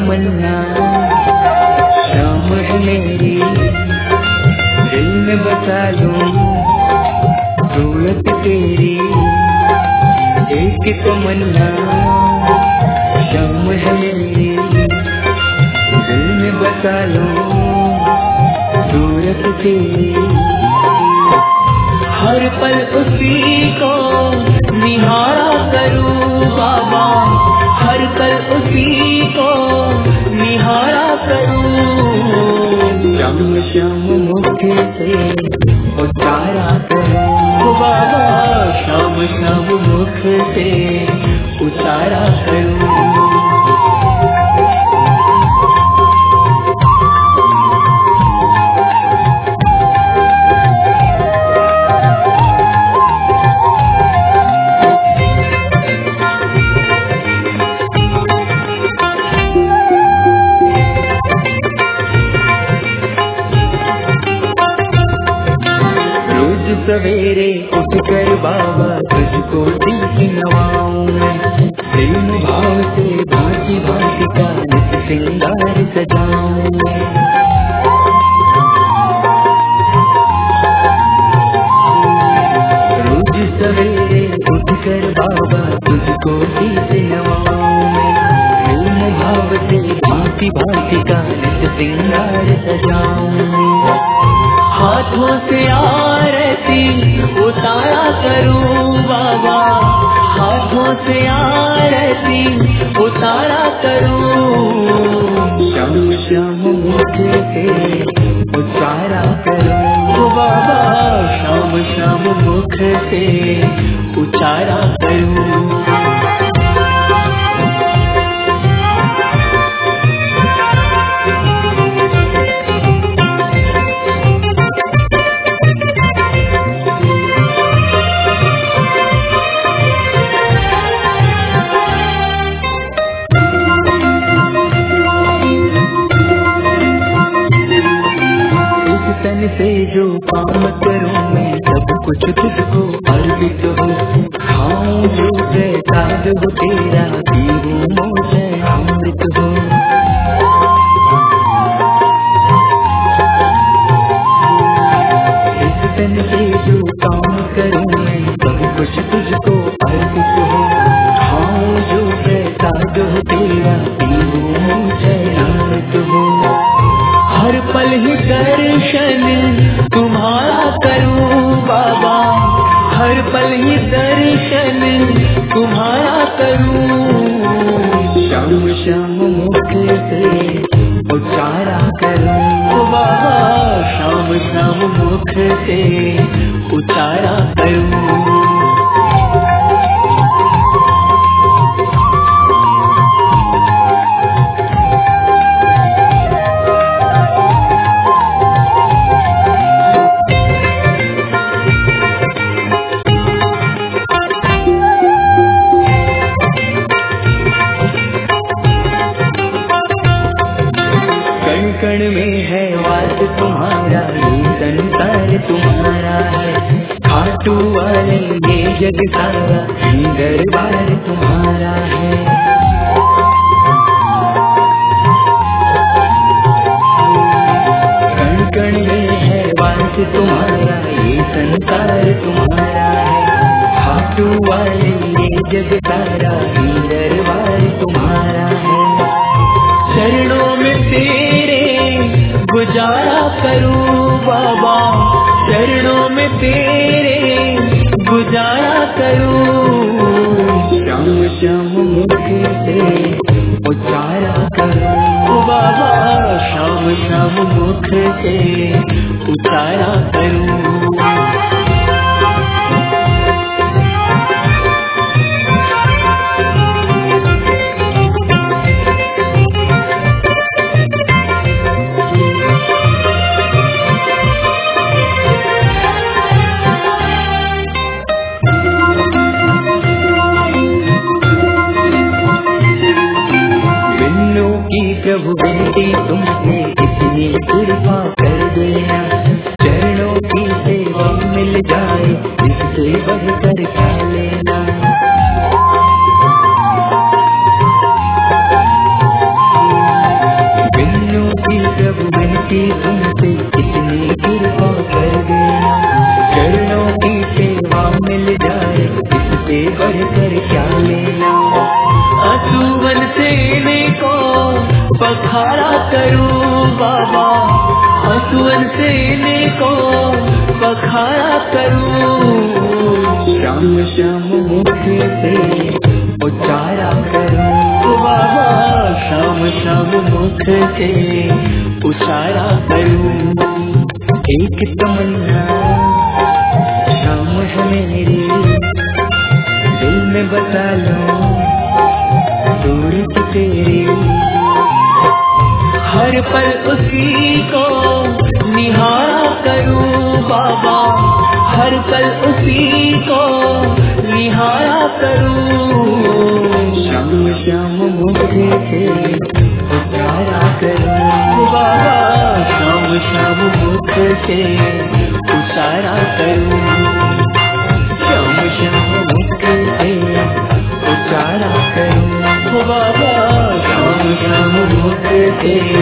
तमन्ना शाम है मेरी, दिल में बसा लूं सूरत तेरी। एक तमन्ना शाम है मेरी, दिल में बसा लूं सूरत तेरी। हर पल उसी को निहारा करूं बाबा, हर पल उसी को निहारा करूं। शाम शाम मुख से उतारा करूं बाबा, शाम शाम मुख से उतारा करूं। सवेरे उठ कर बाबा तुझको दीप नवाऊं मैं, दिल भाव से भांति भांति का नित श्रृंगार सजाऊं मैं। रोज सवेरे उठ कर बाबा तुझको दीप नवाऊं मैं, दिल भाव से भांति भांति का नित श्रृंगार सजाऊं। हाथों से आरती उतारा करूं बाबा, हाथों से आरती उतारा करूं। शाम शाम मुख से उतारा करूं बाबा, शाम शाम मुख से उतारा करूं। से जो काम करूं मैं सब कुछ तुझको अर्पित हो, खाऊं जो प्रसाद हो तेरा, पीऊं मोझे अमृत हो। इस तन से जो काम करूं मैं सब कुछ तुझको अर्पित हो, खाऊं जो प्रसाद हो तेरा, पीऊं मोझे अमृत हो। हर पल ही दर्शन तुम्हारा करूं बाबा, हर पल ही दर्शन तुम्हारा करूं। शाम शाम मुख से उतारा करूं बाबा, शाम शाम मुख से उतारा करूं। कण में है वास तुम्हारा, ये संसार तुम्हारा है, खाटू वाले ये जग सारा, दरबार तुम्हारा है। कण कण में है वास तुम्हारा, ये संसार तुम्हारा है, खाटू वाले ये जग सारा, दरबार तुम्हारा है। चरणों में तेरे गुजारा करूं बाबा, चरणों में तेरे गुजारा करूं। शाम शाम मुख से उतारा करूं बाबा, शाम शाम मुख से उतारा करूं। प्रभु विनती तुमसे इतनी कृपा कर देना, चरणों की सेवा मिल जाए इससे बढ़कर क्या लेना। पखारा करूं बाबा, हंसुअन से इनको पखारा करूं। श्याम श्याम मुख से उचारा करूं बाबा, श्याम श्याम मुख से उचारा करूं। एक तमन्ना शाम है मेरी, दिल में बसा लो सूरत तेरी। हर पल उसी को निहारा करूं बाबा, हर पल उसी को निहारा करूं। श्याम श्याम मुख से उचारा करूं बाबा, श्याम श्याम मुख से उचारा करूं। श्याम श्याम मुख से उचारा करूं बाबा, श्याम श्याम मुख से